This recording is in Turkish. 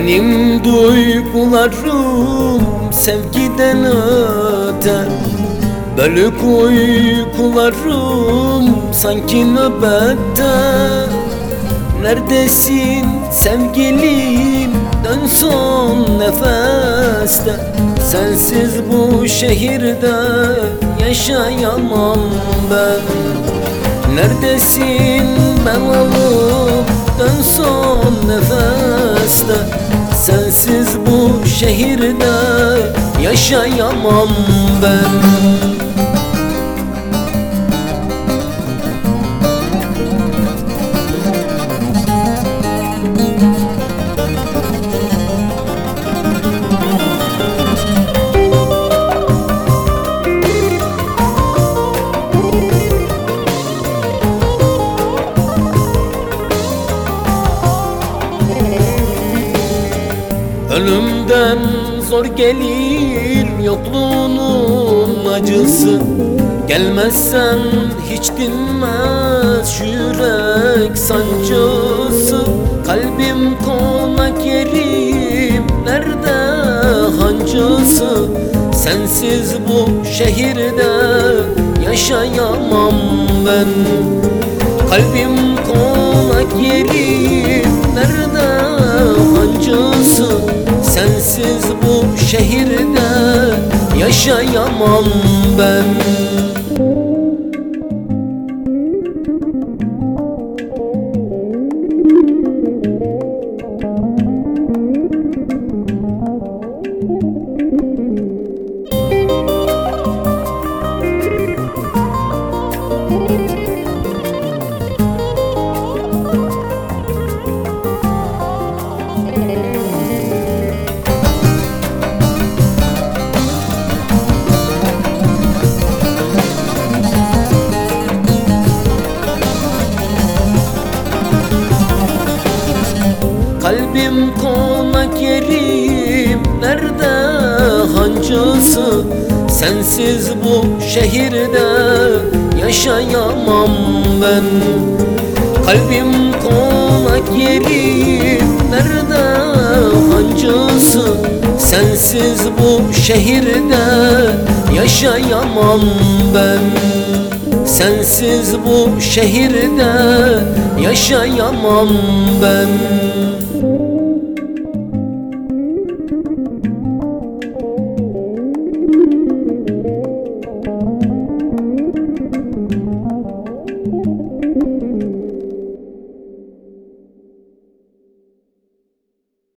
Benim duygularım sevgiden öte, bölük uykularım sanki nöbette. Neredesin sevgilim, dön son nefeste. Sensiz bu şehirde yaşayamam ben. Neredesin belalım, dön son nefeste. Sensiz bu şehirde yaşayamam ben. Ölümden zor gelir yokluğunun acısı. Gelmezsen hiç dinmez şu yürek sancısı. Kalbim konak yerim nerede hancısı. Sensiz bu şehirde yaşayamam ben. Kalbim konak yerim nerede hancısı. Sensiz bu şehirde yaşayamam ben. Kalbim konak yerim nerede hancısı. Sensiz bu şehirde yaşayamam ben. Kalbim konak yerim nerede hancısı. Sensiz bu şehirde yaşayamam ben. Sensiz bu şehirde yaşayamam ben.